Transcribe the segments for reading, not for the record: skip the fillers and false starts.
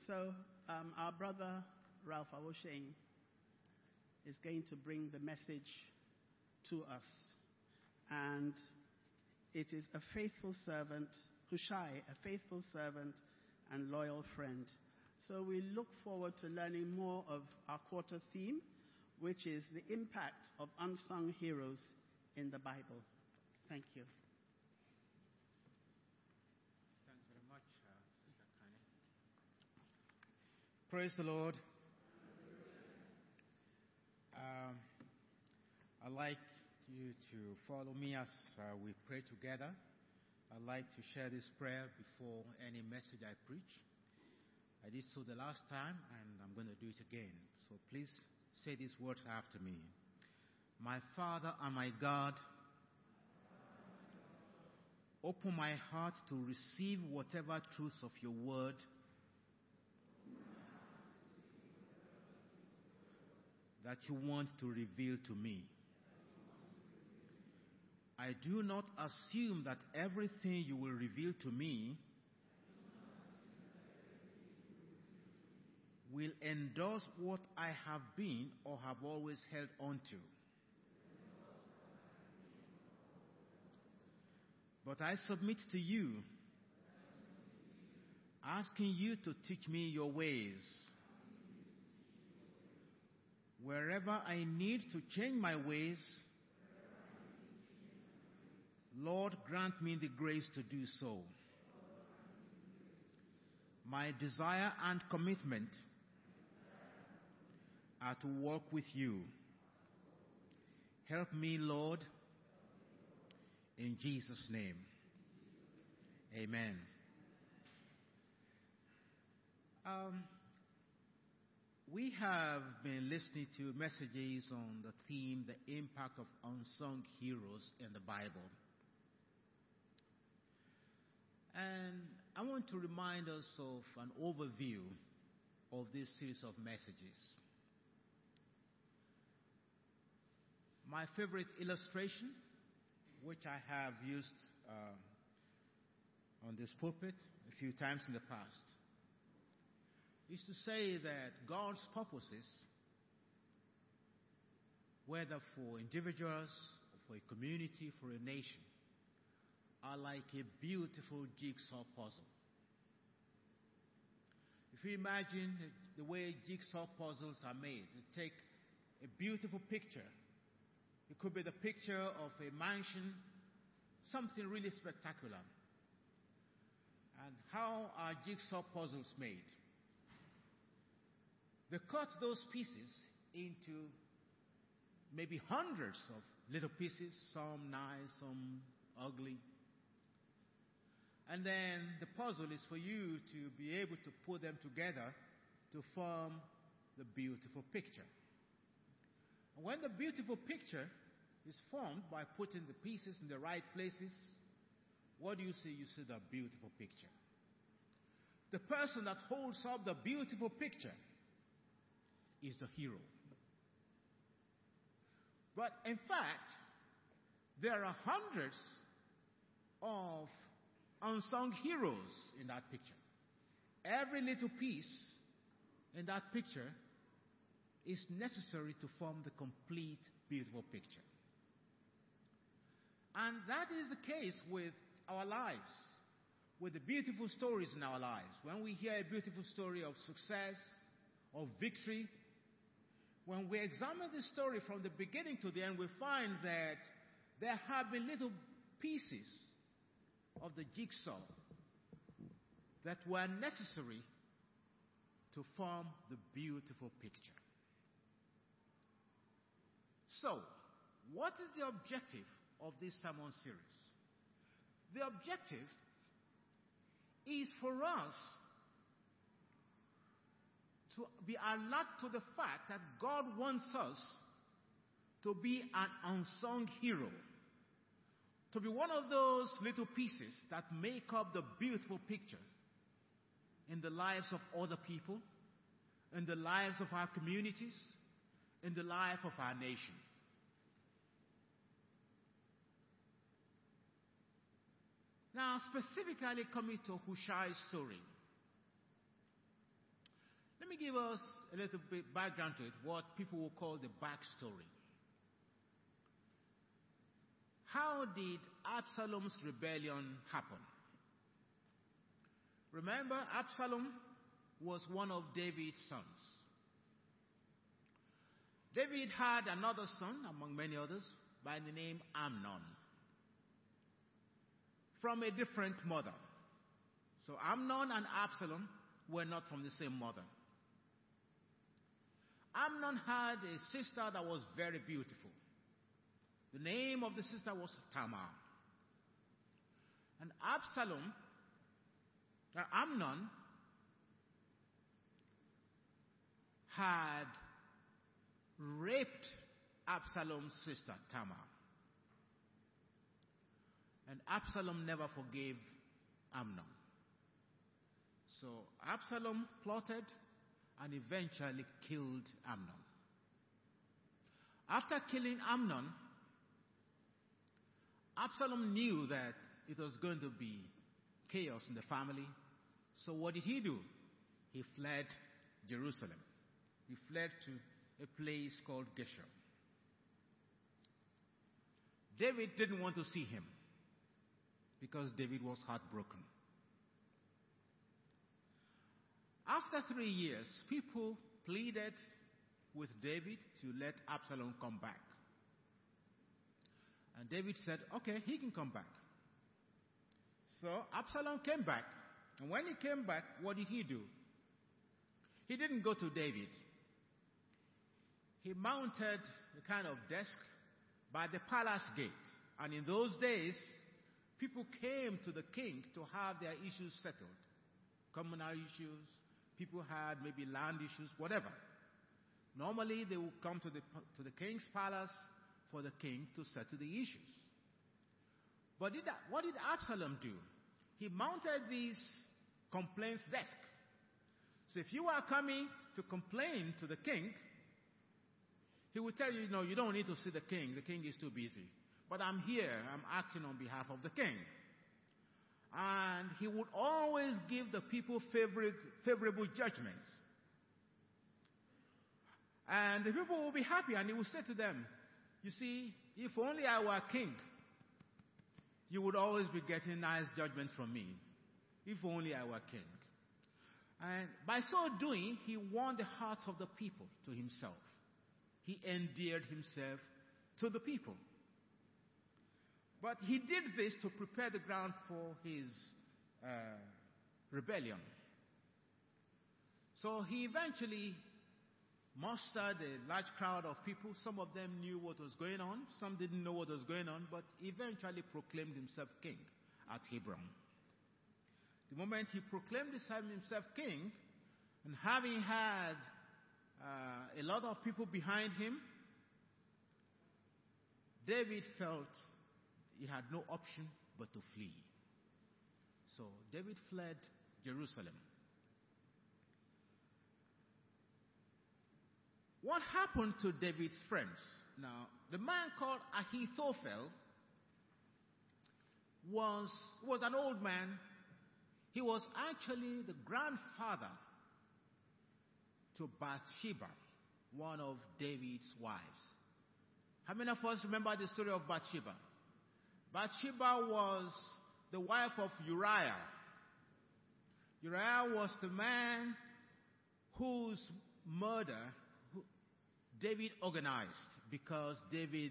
So our brother Ralph Awoshain is going to bring the message to us. And it is a faithful servant, Hushai, a faithful servant and loyal friend. So we look forward to learning more of our quarter theme, which is the impact of unsung heroes in the Bible. Thank you. Thanks very much, Sister Kanye. Praise the Lord. I'd like you to follow me as we pray together. I'd like to share this prayer before any message I preach. I did so the last time, and I'm going to do it again. So please say these words after me. My Father and my God, open my heart to receive whatever truths of your word that you want to reveal to me. I do not assume that everything you will reveal to me will endorse what I have been or have always held on to. But I submit to you, asking you to teach me your ways. Wherever I need to change my ways, Lord, grant me the grace to do so. My desire and commitment are to walk with you. Help me, Lord, in Jesus' name. Amen. We have been listening to messages on the theme, the impact of unsung heroes in the Bible. And I want to remind us of an overview of this series of messages. My favorite illustration, which I have used on this pulpit a few times in the past, is to say that God's purposes, whether for individuals, or for a community, for a nation, are like a beautiful jigsaw puzzle. If you imagine the way jigsaw puzzles are made, you take a beautiful picture. It could be the picture of a mansion, something really spectacular. And how are jigsaw puzzles made? They cut those pieces into maybe hundreds of little pieces, some nice, some ugly. And then the puzzle is for you to be able to put them together to form the beautiful picture. And when the beautiful picture is formed by putting the pieces in the right places, what do you see? You see the beautiful picture. The person that holds up the beautiful picture is the hero. But in fact, there are hundreds of unsung heroes in that picture. Every little piece in that picture is necessary to form the complete, beautiful picture. And that is the case with our lives, with the beautiful stories in our lives. When we hear a beautiful story of success, of victory, when we examine the story from the beginning to the end, we find that there have been little pieces of the jigsaw that were necessary to form the beautiful picture. So, what is the objective of this sermon series? The objective is for us to be alert to the fact that God wants us to be an unsung hero, to be one of those little pieces that make up the beautiful picture in the lives of other people, in the lives of our communities, in the life of our nation. Now, specifically coming to Hushai's story, give us a little bit background to it, what people will call the backstory. How did Absalom's rebellion happen? Remember, Absalom was one of David's sons. David had another son, among many others, by the name Amnon, from a different mother. So Amnon and Absalom were not from the same mother. Amnon had a sister that was very beautiful. The name of the sister was Tamar. And Amnon had raped Absalom's sister Tamar. And Absalom never forgave Amnon. So Absalom plotted and eventually killed Amnon. After killing Amnon, Absalom knew that it was going to be chaos in the family. So what did he do? He fled Jerusalem. He fled to a place called Geshur. David didn't want to see him because David was heartbroken. After 3 years, people pleaded with David to let Absalom come back. And David said, okay, he can come back. So Absalom came back. And when he came back, what did he do? He didn't go to David. He mounted a kind of desk by the palace gate. And in those days, people came to the king to have their issues settled. Communal issues, people had maybe land issues, whatever. Normally, they would come to the king's palace for the king to settle the issues. But what did Absalom do? He mounted this complaints desk. So if you are coming to complain to the king, he will tell you, no, you don't need to see the king. The king is too busy. But I'm here. I'm acting on behalf of the king. And he would always give the people favorable judgments. And the people will be happy, and he will say to them, you see, if only I were king, you would always be getting nice judgment from me. If only I were king. And by so doing, he won the hearts of the people to himself. He endeared himself to the people. But he did this to prepare the ground for his rebellion. So he eventually mustered a large crowd of people. Some of them knew what was going on. Some didn't know what was going on, but eventually proclaimed himself king at Hebron. The moment he proclaimed himself king, and having had a lot of people behind him, David felt he had no option but to flee. So David fled Jerusalem. What happened to David's friends? Now, the man called Ahithophel was an old man. He was actually the grandfather to Bathsheba, one of David's wives. How many of us remember the story of Bathsheba? Bathsheba was the wife of Uriah. Uriah was the man whose murder David organized because David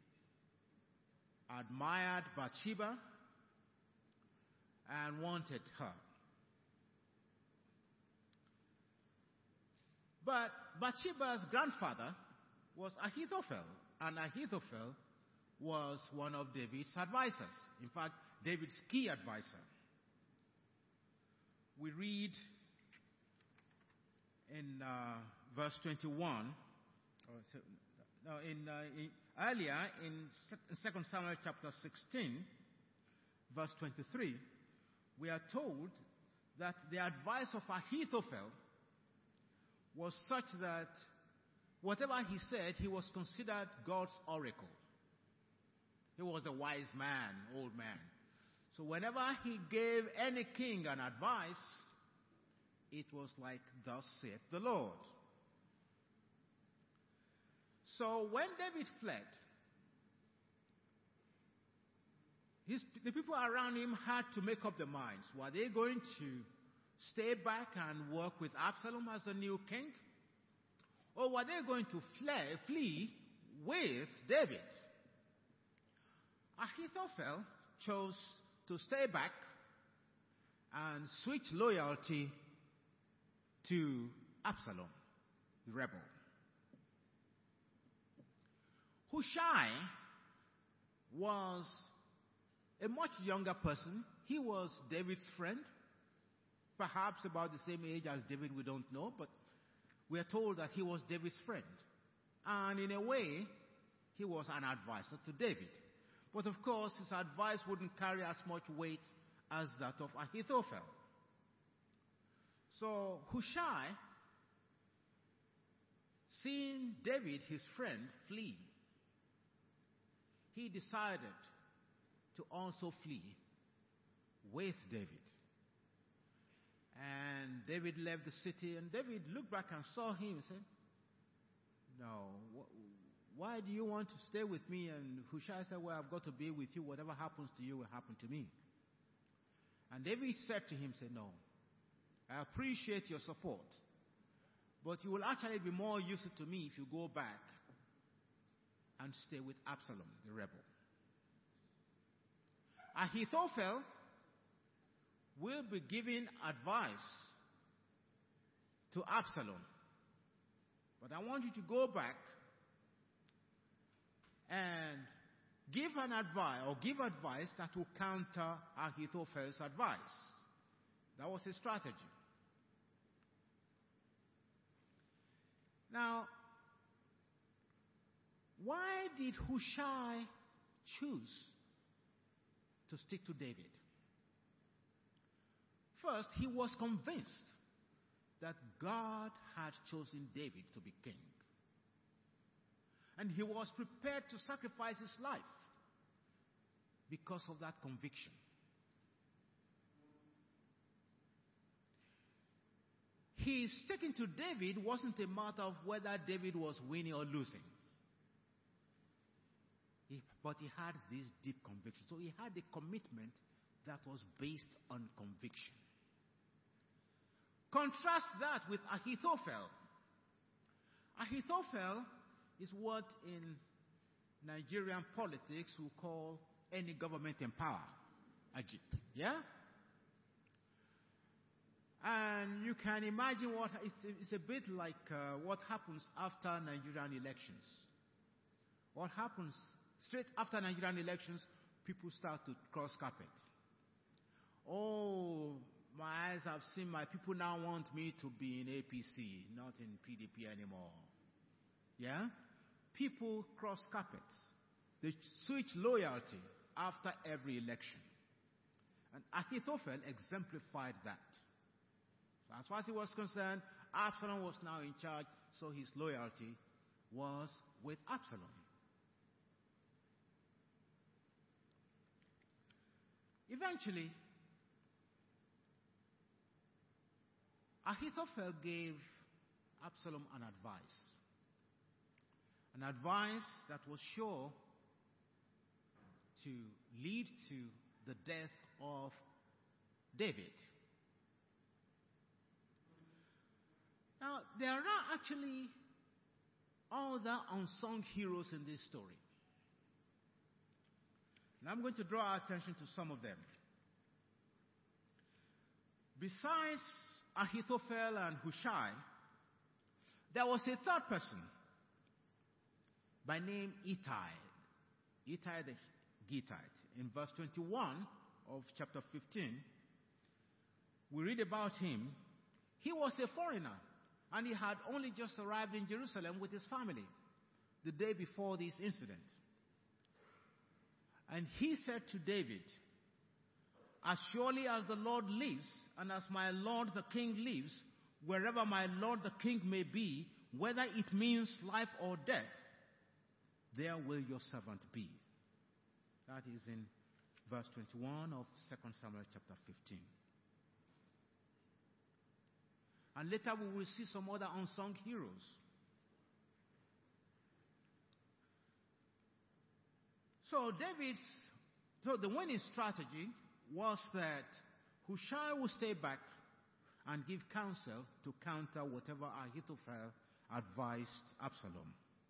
admired Bathsheba and wanted her. But Bathsheba's grandfather was Ahithophel, and Ahithophel was one of David's advisors. In fact, David's key advisor. We read in verse 21, earlier in 2 Samuel chapter 16, verse 23, we are told that the advice of Ahithophel was such that whatever he said, he was considered God's oracle. He was a wise man, old man. So whenever he gave any king an advice, it was like, "Thus saith the Lord." So when David fled, the people around him had to make up their minds. Were they going to stay back and work with Absalom as the new king? Or were they going to flee with David? Ahithophel chose to stay back and switch loyalty to Absalom, the rebel. Hushai was a much younger person. He was David's friend, perhaps about the same age as David, we don't know, but we are told that he was David's friend. And in a way, he was an advisor to David. But of course, his advice wouldn't carry as much weight as that of Ahithophel. So Hushai, seeing David, his friend, flee, he decided to also flee with David. And David left the city, and David looked back and saw him and said, "No, why do you want to stay with me?" And Hushai said, "Well, I've got to be with you. Whatever happens to you will happen to me." And David said to him, "No, I appreciate your support, but you will actually be more useful to me if you go back and stay with Absalom, the rebel." Ahithophel will be giving advice to Absalom, but I want you to go back and give advice that will counter Ahithophel's advice. That was his strategy. Now, why did Hushai choose to stick to David? First, he was convinced that God had chosen David to be king. And he was prepared to sacrifice his life because of that conviction. His sticking to David wasn't a matter of whether David was winning or losing. But he had this deep conviction. So he had a commitment that was based on conviction. Contrast that with Ahithophel. Ahithophel is what in Nigerian politics we call any government in power. Ajib. Yeah? And you can imagine it's a bit like what happens after Nigerian elections. What happens straight after Nigerian elections, people start to cross carpet. "Oh, my eyes have seen my people now want me to be in APC, not in PDP anymore." Yeah? People cross carpets. They switch loyalty after every election. And Ahithophel exemplified that. So as far as he was concerned, Absalom was now in charge, so his loyalty was with Absalom. Eventually, Ahithophel gave Absalom an advice that was sure to lead to the death of David. Now, there are actually other unsung heroes in this story. And I'm going to draw our attention to some of them. Besides Ahithophel and Hushai, there was a third person by name Ittai the Gittite. In verse 21 of chapter 15, we read about him. He was a foreigner, and he had only just arrived in Jerusalem with his family the day before this incident. And he said to David, "As surely as the Lord lives, and as my Lord the king lives, wherever my Lord the king may be, whether it means life or death, there will your servant be." That is in verse 21 of 2 Samuel chapter 15. And later we will see some other unsung heroes. So the winning strategy was that Hushai would stay back and give counsel to counter whatever Ahithophel advised Absalom.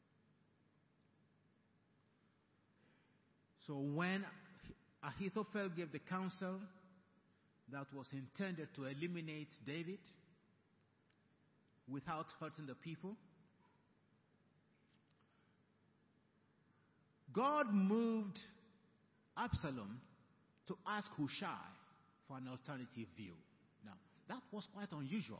So when Ahithophel gave the counsel that was intended to eliminate David without hurting the people, God moved Absalom to ask Hushai for an alternative view. Now, that was quite unusual,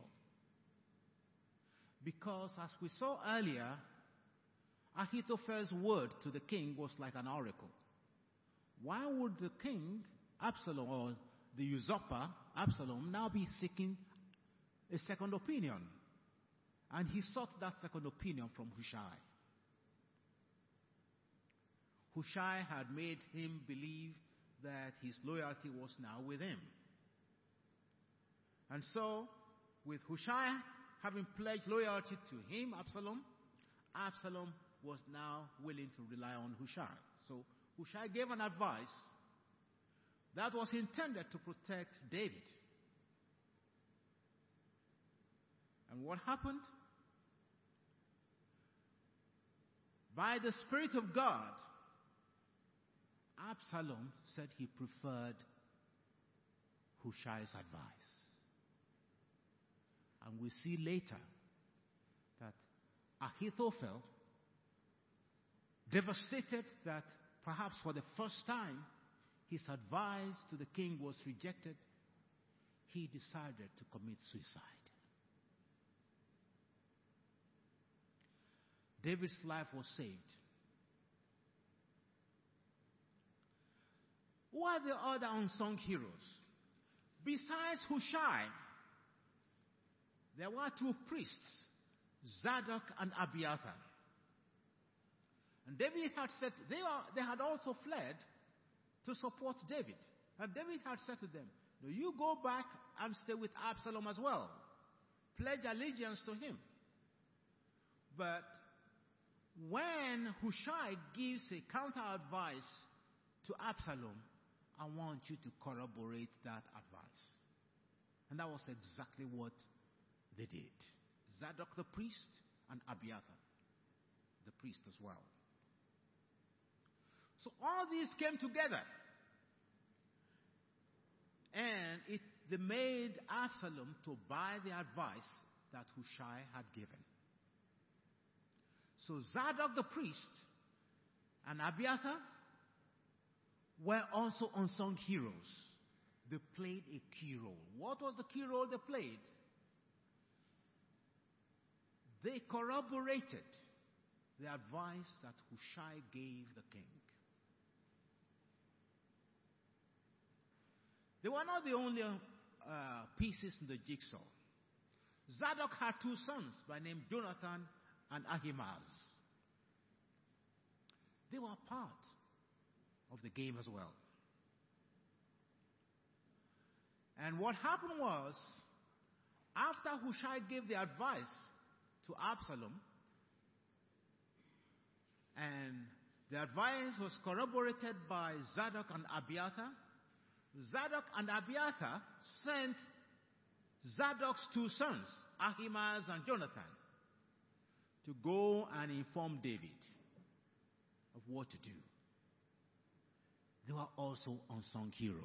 because as we saw earlier, Ahithophel's word to the king was like an oracle. Why would the king, Absalom, or the usurper, Absalom, now be seeking a second opinion? And he sought that second opinion from Hushai. Hushai had made him believe that his loyalty was now with him. And so, with Hushai having pledged loyalty to him, Absalom was now willing to rely on Hushai. So, Hushai gave an advice that was intended to protect David. And what happened? By the Spirit of God, Absalom said he preferred Hushai's advice. And we see later that Ahithophel, devastated that perhaps for the first time his advice to the king was rejected, he decided to commit suicide. David's life was saved. Who are the other unsung heroes? Besides Hushai, there were two priests, Zadok and Abiathar. And David had said, they had also fled to support David. And David had said to them, no, you go back and stay with Absalom as well. Pledge allegiance to him. But when Hushai gives a counter advice to Absalom, I want you to corroborate that advice. And that was exactly what they did. Zadok the priest and Abiathar the priest as well. So all these came together. And they made Absalom to buy the advice that Hushai had given. So Zadok the priest and Abiathar were also unsung heroes. They played a key role. What was the key role they played? They corroborated the advice that Hushai gave the king. They were not the only pieces in the jigsaw. Zadok had two sons by name Jonathan and Ahimaaz. They were part of the game as well. And what happened was, after Hushai gave the advice to Absalom, and the advice was corroborated by Zadok and Abiathar, Zadok and Abiathar sent Zadok's two sons, Ahimaaz and Jonathan, to go and inform David of what to do. They were also unsung heroes.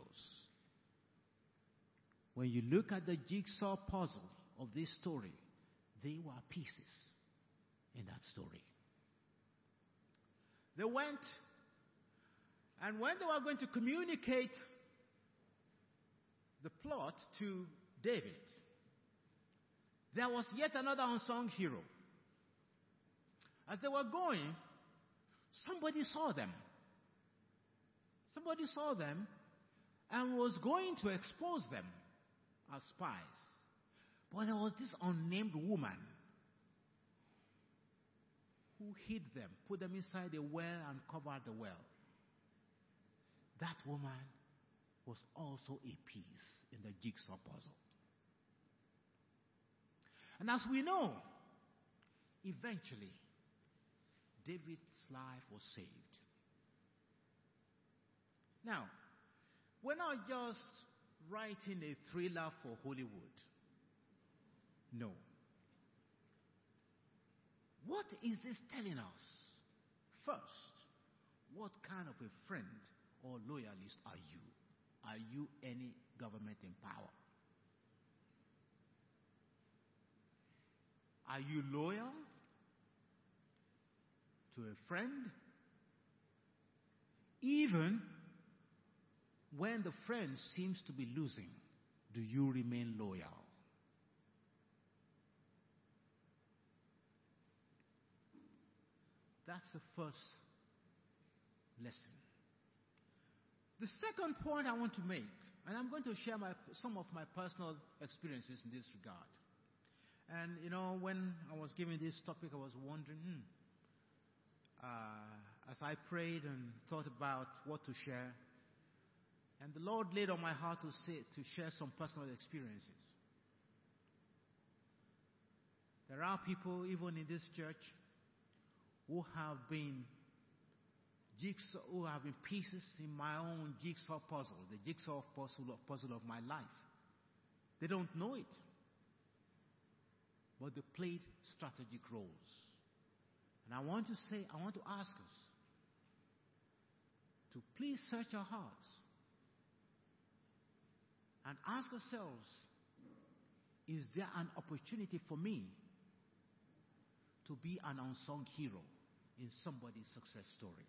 When you look at the jigsaw puzzle of this story, they were pieces in that story. They went, and when they were going to communicate the plot to David, there was yet another unsung hero. As they were going, somebody saw them. Somebody saw them and was going to expose them as spies. But there was this unnamed woman who hid them, put them inside a well and covered the well. That woman was also a piece in the jigsaw puzzle. And as we know, eventually, David's life was saved. Now, we're not just writing a thriller for Hollywood. No. What is this telling us? First, what kind of a friend or loyalist are you? Are you any government in power? Are you loyal to a friend? Even when the friend seems to be losing, do you remain loyal? That's the first lesson. The second point I want to make, and I'm going to share some of my personal experiences in this regard. And, when I was given this topic, I was wondering, as I prayed and thought about what to share, and the Lord laid on my heart to share some personal experiences. There are people, even in this church, who have been pieces in my own jigsaw puzzle, the jigsaw puzzle of my life. They don't know it, but they played strategic roles. And I want to ask us to please search our hearts and ask ourselves, is there an opportunity for me to be an unsung hero in somebody's success story?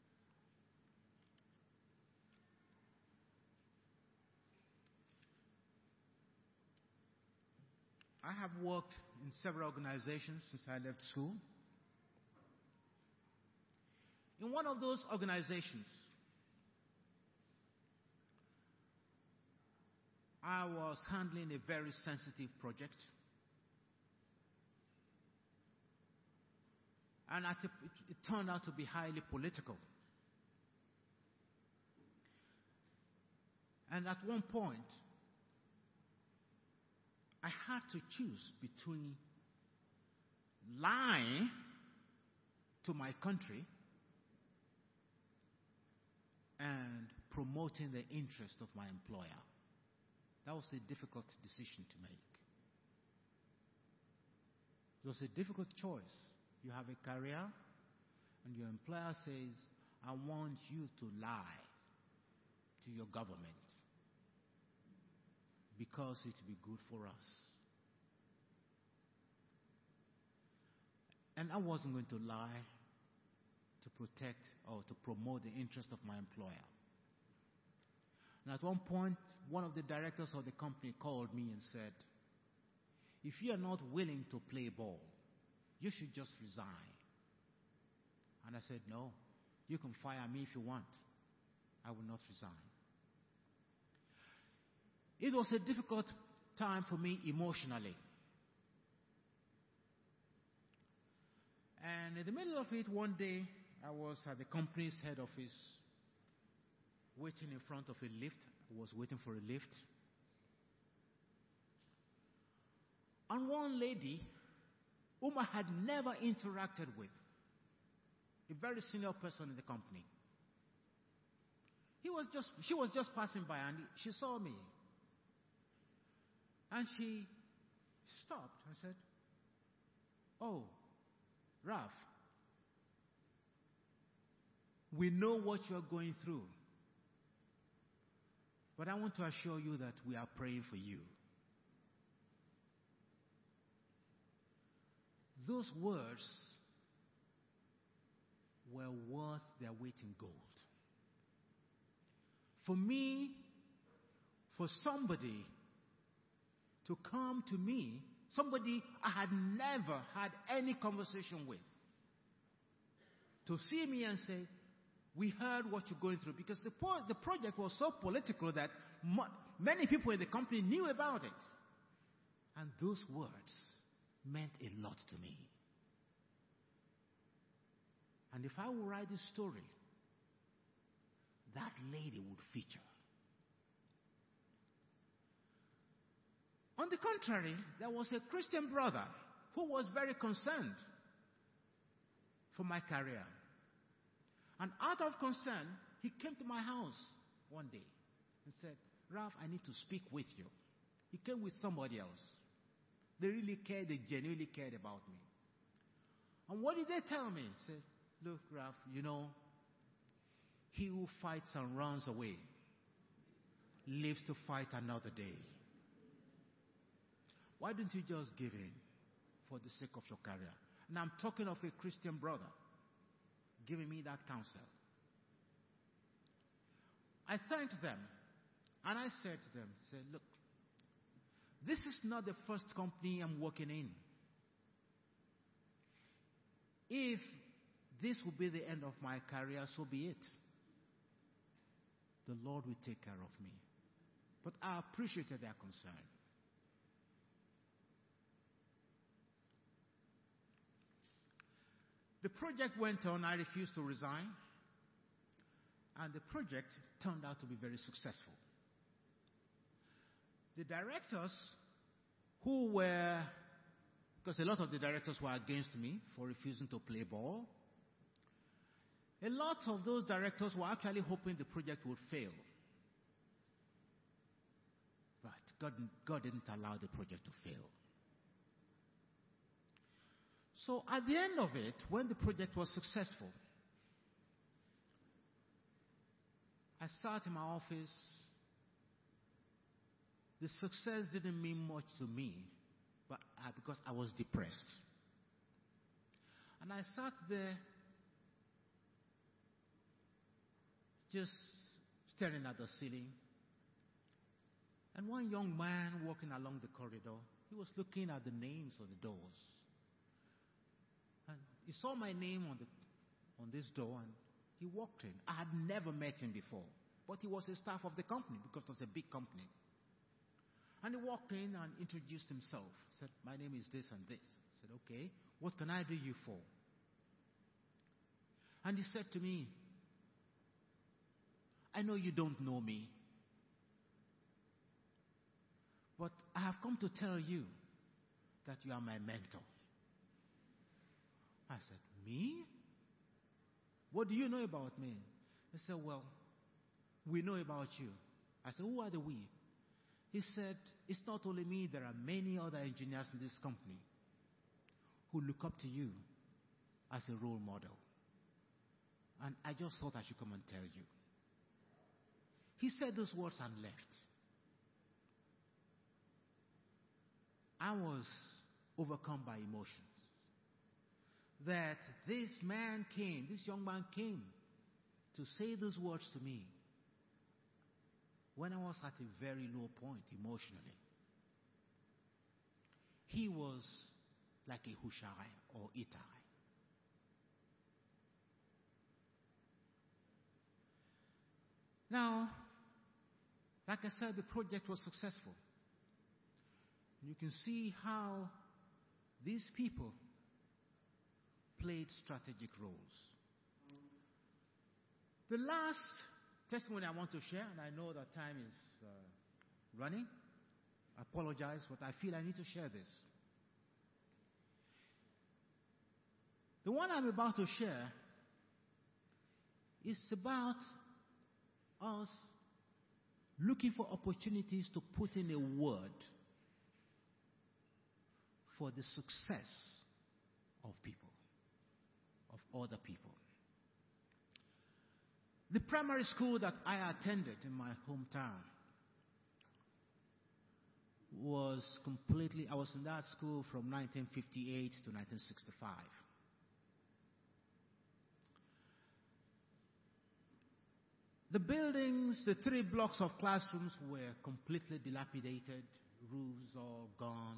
I have worked in several organizations since I left school. In one of those organizations, I was handling a very sensitive project. And it turned out to be highly political. And at one point, I had to choose between lying to my country and promoting the interest of my employer. That was a difficult decision to make. It was a difficult choice. You have a career, and your employer says, I want you to lie to your government because it will be good for us. And I wasn't going to lie to protect or to promote the interest of my employer. And at one point, one of the directors of the company called me and said, if you are not willing to play ball, you should just resign. And I said, no, you can fire me if you want. I will not resign. It was a difficult time for me emotionally. And in the middle of it, one day, I was at the company's head office, waiting in front of a lift. I was waiting for a lift. And one lady, whom I had never interacted with, a very senior person in the company, she was just passing by and she saw me. And she stopped and said, oh, Ralph, we know what you're going through. But I want to assure you that we are praying for you. Those words were worth their weight in gold. For me, for somebody to come to me, somebody I had never had any conversation with, to see me and say, we heard what you're going through, because the project was so political that many people in the company knew about it. And those words meant a lot to me. And if I would write this story, that lady would feature. On the contrary, there was a Christian brother who was very concerned for my career. And out of concern, he came to my house one day and said, Ralph, I need to speak with you. He came with somebody else. They really cared, they genuinely cared about me. And what did they tell me? He said, look, Ralph, he who fights and runs away lives to fight another day. Why don't you just give in for the sake of your career? And I'm talking of a Christian brother giving me that counsel. I thanked them, and I said to them, look, this is not the first company I'm working in. If this will be the end of my career, so be it. The Lord will take care of me. But I appreciated their concern. The project went on. I refused to resign. And the project turned out to be very successful. The directors who were, because a lot of the directors were against me for refusing to play ball, a lot of those directors were actually hoping the project would fail. But God didn't allow the project to fail. So at the end of it, when the project was successful, I sat in my office. The success didn't mean much to me, but because I was depressed. And I sat there just staring at the ceiling. And one young man walking along the corridor, he was looking at the names on the doors. And he saw my name on this door, and he walked in. I had never met him before, but he was a staff of the company because it was a big company. And he walked in and introduced himself. Said, my name is this and this. I said, okay, what can I do you for? And he said to me, I know you don't know me, but I have come to tell you that you are my mentor. I said, me? What do you know about me? He said, well, we know about you. I said, who are the we? He said, it's not only me, there are many other engineers in this company who look up to you as a role model. And I just thought I should come and tell you. He said those words and left. I was overcome by emotions. That this young man came to say those words to me when I was at a very low point emotionally. He was like a Hushai or Ittai. Now, like I said, the project was successful. You can see how these people played strategic roles. The last testimony I want to share, and I know that time is running. I apologize, but I feel I need to share this. The one I'm about to share is about us looking for opportunities to put in a word for the success of people, of other people. The primary school that I attended in my hometown I was in that school from 1958 to 1965. The buildings, the 3 blocks of classrooms were completely dilapidated, roofs all gone.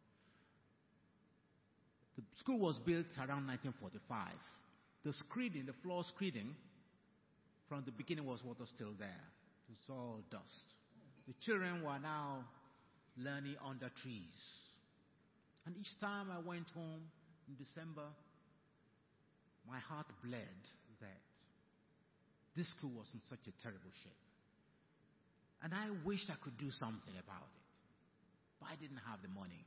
The school was built around 1945. The screeding, the floor screeding, from the beginning was what was still there. It was all dust. The children were now learning under trees. And each time I went home in December, my heart bled that this school was in such a terrible shape. And I wished I could do something about it. but I didn't have the money.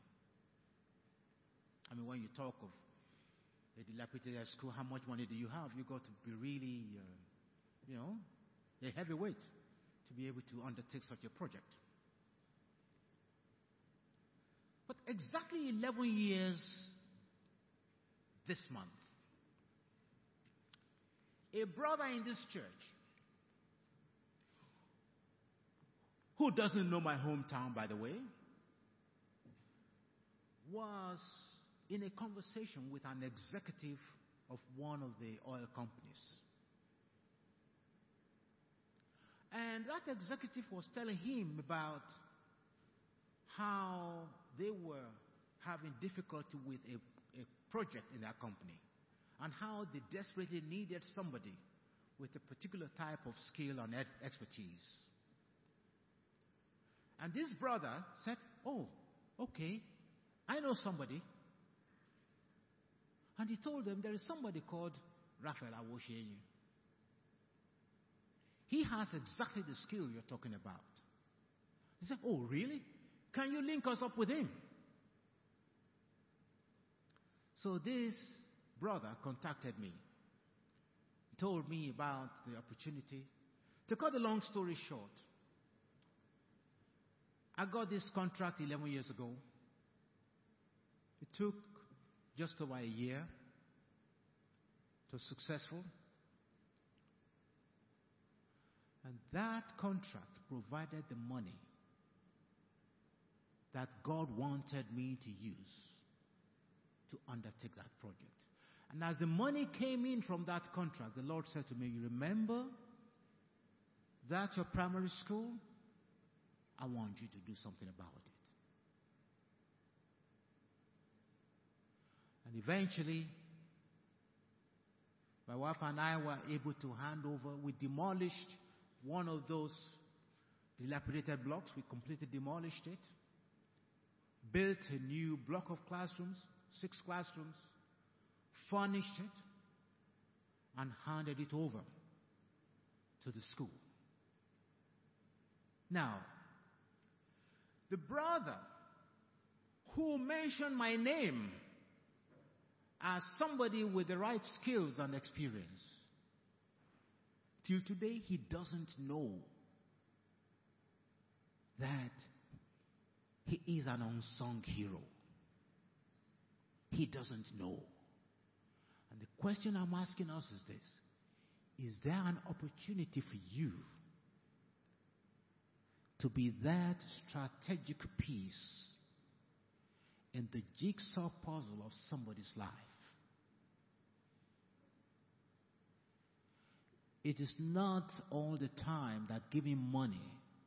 I mean, when you talk of a dilapidated school, how much money do you have? You got to be really, a heavyweight to be able to undertake such a project. But exactly 11 years this month, a brother in this church who doesn't know my hometown, by the way, was in a conversation with an executive of one of the oil companies. And that executive was telling him about how they were having difficulty with a project in their company, and how they desperately needed somebody with a particular type of skill and expertise. And this brother said, "Oh, okay, I know somebody." And he told them, there is somebody called Raphael Awoshenyi. He has exactly the skill you're talking about. He said, "Oh, really? Can you link us up with him?" So this brother contacted me, told me about the opportunity. To cut the long story short, I got this contract 11 years ago. It took just over a year. It was successful. And that contract provided the money that God wanted me to use to undertake that project. And as the money came in from that contract, the Lord said to me, "You remember that your primary school? I want you to do something about it." And eventually, my wife and I were able to hand over. We demolished one of those dilapidated blocks. We completely demolished it, built a new block of classrooms, 6 classrooms, furnished it, and handed it over to the school. Now, the brother who mentioned my name as somebody with the right skills and experience, till today he doesn't know that he is an unsung hero. He doesn't know. And the question I'm asking us is this: is there an opportunity for you to be that strategic piece in the jigsaw puzzle of somebody's life? It is not all the time that giving money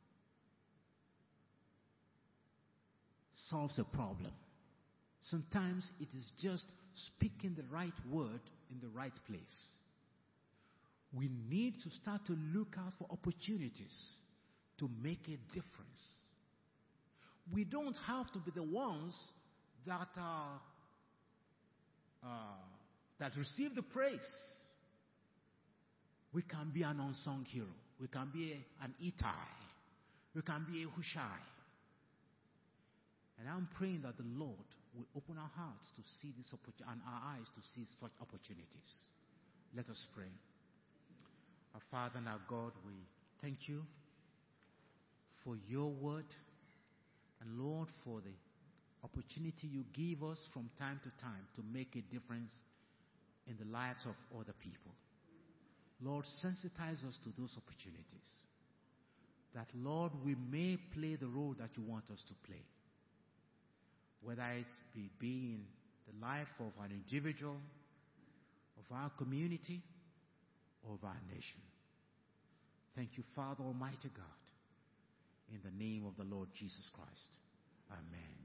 solves a problem. Sometimes it is just speaking the right word in the right place. We need to start to look out for opportunities to make a difference. We don't have to be the ones that are that receive the praise. We can be an unsung hero. We can be an Itai. We can be a Hushai. And I'm praying that the Lord will open our hearts to see this opportunity and our eyes to see such opportunities. Let us pray. Our Father and our God, we thank you for your word, and Lord, for the opportunity you give us from time to time to make a difference in the lives of other people. Lord, sensitize us to those opportunities, that, Lord, we may play the role that you want us to play, whether it be in the life of an individual, of our community, or of our nation. Thank you, Father Almighty God, in the name of the Lord Jesus Christ. Amen.